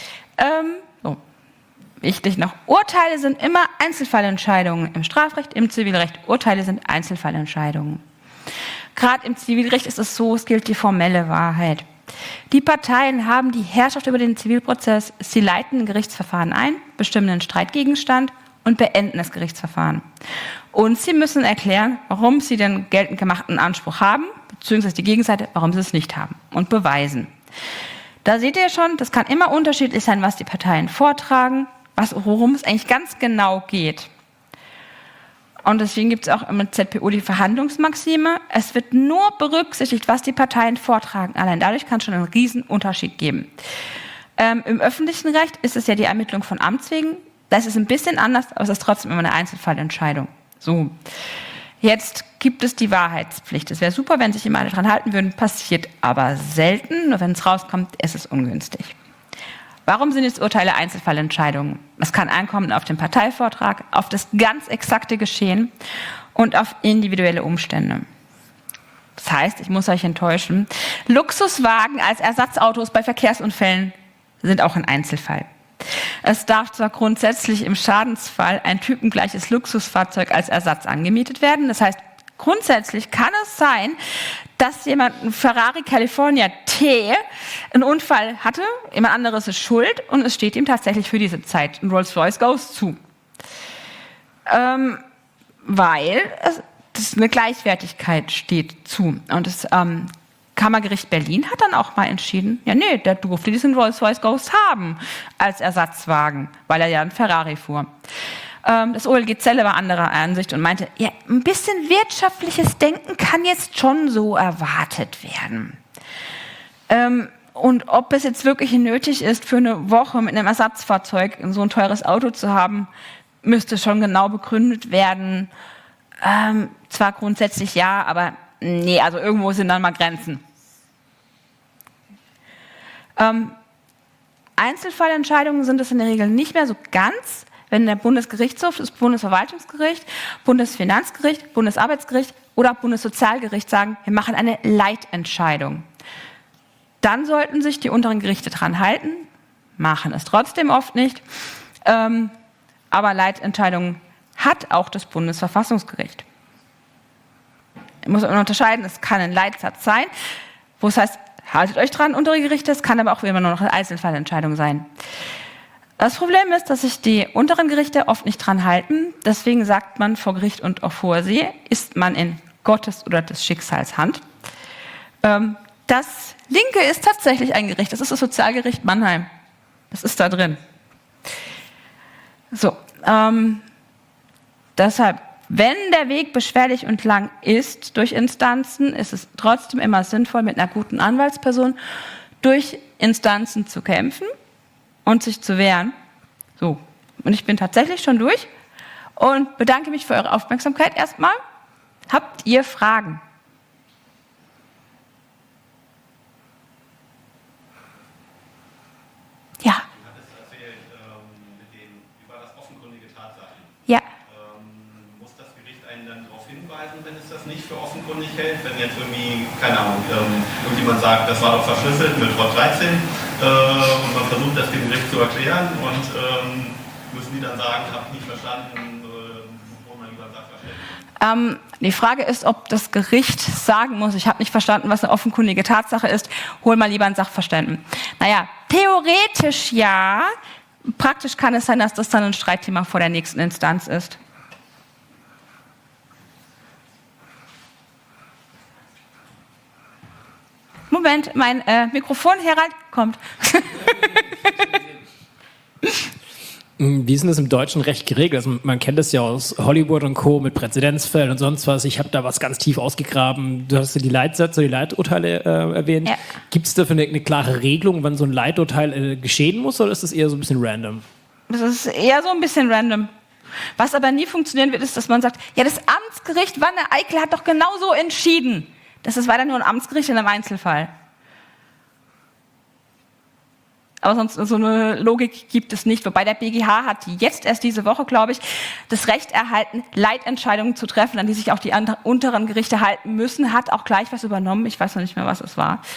So. Wichtig noch, Urteile sind immer Einzelfallentscheidungen. Im Strafrecht, im Zivilrecht, Urteile sind Einzelfallentscheidungen. Gerade im Zivilrecht ist es so, es gilt die formelle Wahrheit. Die Parteien haben die Herrschaft über den Zivilprozess, sie leiten ein Gerichtsverfahren ein, bestimmen den Streitgegenstand und beenden das Gerichtsverfahren. Und sie müssen erklären, warum sie den geltend gemachten Anspruch haben, beziehungsweise die Gegenseite, warum sie es nicht haben, und beweisen. Da seht ihr schon, das kann immer unterschiedlich sein, was die Parteien vortragen, worum es eigentlich ganz genau geht. Und deswegen gibt es auch im ZPO die Verhandlungsmaxime. Es wird nur berücksichtigt, was die Parteien vortragen. Allein dadurch kann es schon einen riesen Unterschied geben. Im öffentlichen Recht ist es ja die Ermittlung von Amts wegen. Das ist ein bisschen anders, aber es ist trotzdem immer eine Einzelfallentscheidung. So, jetzt gibt es die Wahrheitspflicht. Es wäre super, wenn sich immer alle dran halten würden, passiert aber selten. Nur wenn es rauskommt, ist es ungünstig. Warum sind jetzt Urteile Einzelfallentscheidungen? Es kann ankommen auf den Parteivortrag, auf das ganz exakte Geschehen und auf individuelle Umstände. Das heißt, ich muss euch enttäuschen, Luxuswagen als Ersatzautos bei Verkehrsunfällen sind auch ein Einzelfall. Es darf zwar grundsätzlich im Schadensfall ein typengleiches Luxusfahrzeug als Ersatz angemietet werden. Das heißt, grundsätzlich kann es sein, dass jemand einen Ferrari California T einen Unfall hatte, jemand anderes ist schuld und es steht ihm tatsächlich für diese Zeit ein Rolls-Royce Ghost zu. Weil eine Gleichwertigkeit steht zu. Und das Kammergericht Berlin hat dann auch mal entschieden, ja nee, der durfte diesen Rolls-Royce Ghost haben als Ersatzwagen, weil er ja einen Ferrari fuhr. Das OLG Celle war anderer Ansicht und meinte, ja, ein bisschen wirtschaftliches Denken kann jetzt schon so erwartet werden. Und ob es jetzt wirklich nötig ist, für eine Woche mit einem Ersatzfahrzeug so ein teures Auto zu haben, müsste schon genau begründet werden. Zwar grundsätzlich ja, aber nee, also irgendwo sind dann mal Grenzen. Einzelfallentscheidungen sind es in der Regel nicht mehr so ganz, wenn der Bundesgerichtshof, das Bundesverwaltungsgericht, Bundesfinanzgericht, Bundesarbeitsgericht oder Bundessozialgericht sagen, wir machen eine Leitentscheidung. Dann sollten sich die unteren Gerichte dran halten, machen es trotzdem oft nicht, aber Leitentscheidungen hat auch das Bundesverfassungsgericht. Muss man unterscheiden, es kann ein Leitsatz sein, wo es heißt, haltet euch dran, untere Gerichte, es kann aber auch immer nur noch eine Einzelfallentscheidung sein. Das Problem ist, dass sich die unteren Gerichte oft nicht dran halten, deswegen sagt man vor Gericht und auf hoher See, ist man in Gottes oder des Schicksals Hand. Das linke ist tatsächlich ein Gericht, das ist das Sozialgericht Mannheim. Das ist da drin. So, deshalb, wenn der Weg beschwerlich und lang ist durch Instanzen, ist es trotzdem immer sinnvoll, mit einer guten Anwaltsperson durch Instanzen zu kämpfen und sich zu wehren. So, und ich bin tatsächlich schon durch und bedanke mich für eure Aufmerksamkeit erstmal. Habt ihr Fragen? Ja. Du hattest erzählt, über das offenkundige Tatsachen. Ja. Muss das Gericht einen dann darauf hinweisen, wenn es das nicht für offenkundig hält? Wenn jetzt irgendwie, keine Ahnung, irgendjemand sagt, das war doch verschlüsselt mit Rot 13, und man versucht das dem Gericht zu erklären und müssen die dann sagen, habe ich nicht verstanden, bevor man lieber einen Sachverständigen. Die Frage ist, ob das Gericht sagen muss, ich habe nicht verstanden, was eine offenkundige Tatsache ist, hol mal lieber einen Sachverständigen. Naja, theoretisch ja, praktisch kann es sein, dass das dann ein Streitthema vor der nächsten Instanz ist. Moment, mein Mikrofon, Herald, kommt. Wie ist denn das im deutschen Recht geregelt? Also man kennt das ja aus Hollywood und Co. mit Präzedenzfällen und sonst was. Ich habe da was ganz tief ausgegraben. Du hast ja die Leitsätze, die Leiturteile erwähnt. Ja. Gibt es dafür eine klare Regelung, wann so ein Leiturteil geschehen muss, oder ist das eher so ein bisschen random? Das ist eher so ein bisschen random. Was aber nie funktionieren wird, ist, dass man sagt, ja, das Amtsgericht Wanne-Eickel hat doch genau so entschieden. Das ist weiter nur ein Amtsgericht in einem Einzelfall. Aber sonst so eine Logik gibt es nicht. Wobei der BGH hat jetzt erst diese Woche, glaube ich, das Recht erhalten, Leitentscheidungen zu treffen, an die sich auch die unteren Gerichte halten müssen, hat auch gleich was übernommen. Ich weiß noch nicht mehr, was es war.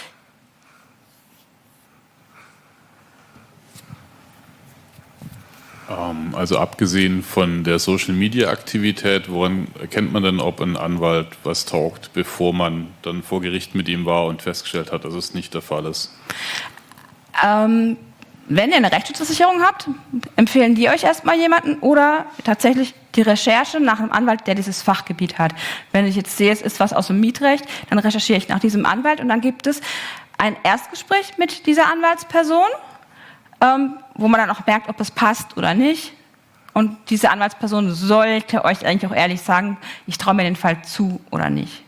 Also abgesehen von der Social-Media-Aktivität, woran erkennt man denn, ob ein Anwalt was taugt, bevor man dann vor Gericht mit ihm war und festgestellt hat, dass es nicht der Fall ist? Wenn ihr eine Rechtsschutzversicherung habt, empfehlen die euch erstmal jemanden oder tatsächlich die Recherche nach einem Anwalt, der dieses Fachgebiet hat. Wenn ich jetzt sehe, es ist was aus dem Mietrecht, dann recherchiere ich nach diesem Anwalt und dann gibt es ein Erstgespräch mit dieser Anwaltsperson, wo man dann auch merkt, ob es passt oder nicht. Und diese Anwaltsperson sollte euch eigentlich auch ehrlich sagen, ich traue mir den Fall zu oder nicht.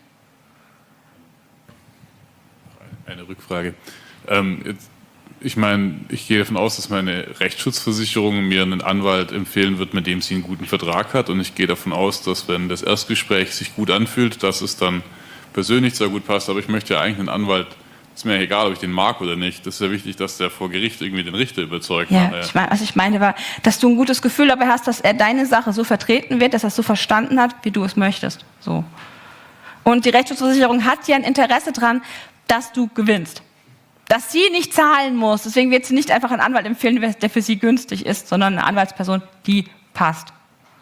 Eine Rückfrage. Ich meine, ich gehe davon aus, dass meine Rechtsschutzversicherung mir einen Anwalt empfehlen wird, mit dem sie einen guten Vertrag hat. Und ich gehe davon aus, dass wenn das Erstgespräch sich gut anfühlt, dass es dann persönlich sehr gut passt. Aber ich möchte ja eigentlich einen Anwalt, ist mir egal, ob ich den mag oder nicht. Das ist ja wichtig, dass der vor Gericht irgendwie den Richter überzeugt. Ja, was ich meine war, dass du ein gutes Gefühl dabei hast, dass er deine Sache so vertreten wird, dass er es so verstanden hat, wie du es möchtest. So. Und die Rechtsschutzversicherung hat ja ein Interesse daran, dass du gewinnst. Dass sie nicht zahlen muss. Deswegen wird sie nicht einfach einen Anwalt empfehlen, der für sie günstig ist, sondern eine Anwaltsperson, die passt.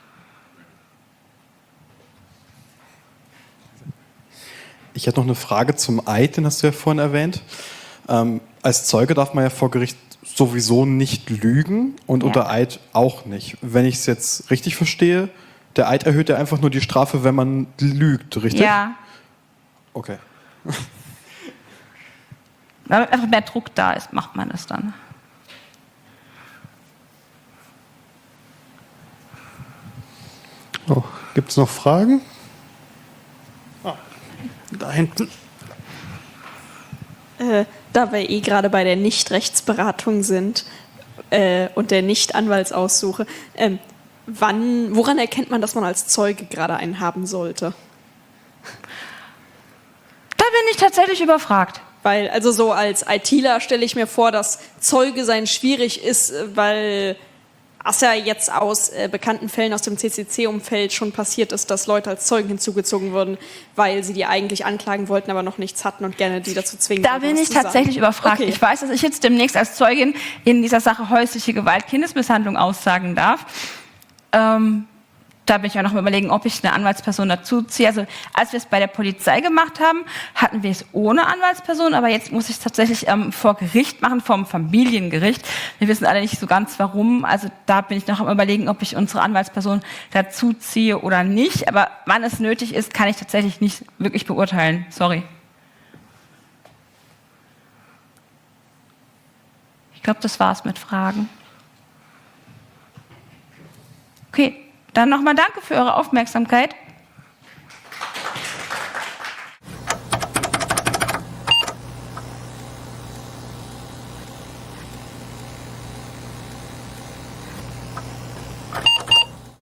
Ich hätte noch eine Frage zum Eid, den hast du ja vorhin erwähnt. Als Zeuge darf man ja vor Gericht sowieso nicht lügen und unter Eid auch nicht. Wenn ich es jetzt richtig verstehe, der Eid erhöht ja einfach nur die Strafe, wenn man lügt, richtig? Ja. Okay. Wenn einfach mehr Druck da ist, macht man das dann. Oh, gibt es noch Fragen? Da hinten. Da wir gerade bei der Nicht-Rechtsberatung sind und der Nicht-Anwaltsaussuche, woran erkennt man, dass man als Zeuge gerade einen haben sollte? Da bin ich tatsächlich überfragt. Weil, also so als ITler stelle ich mir vor, dass Zeuge sein schwierig ist, weil es ja jetzt aus bekannten Fällen aus dem CCC-Umfeld schon passiert ist, dass Leute als Zeugen hinzugezogen wurden, weil sie die eigentlich anklagen wollten, aber noch nichts hatten und gerne die dazu zwingen. Da bin ich tatsächlich überfragt. Okay. Ich weiß, dass ich jetzt demnächst als Zeugin in dieser Sache häusliche Gewalt, Kindesmisshandlung aussagen darf. Da bin ich auch noch mal überlegen, ob ich eine Anwaltsperson dazu ziehe. Also als wir es bei der Polizei gemacht haben, hatten wir es ohne Anwaltsperson, aber jetzt muss ich es tatsächlich vor Gericht machen, vom Familiengericht. Wir wissen alle nicht so ganz, warum. Also da bin ich noch am Überlegen, ob ich unsere Anwaltsperson dazu ziehe oder nicht. Aber wann es nötig ist, kann ich tatsächlich nicht wirklich beurteilen. Sorry. Ich glaube, das war's mit Fragen. Okay. Dann nochmal danke für eure Aufmerksamkeit.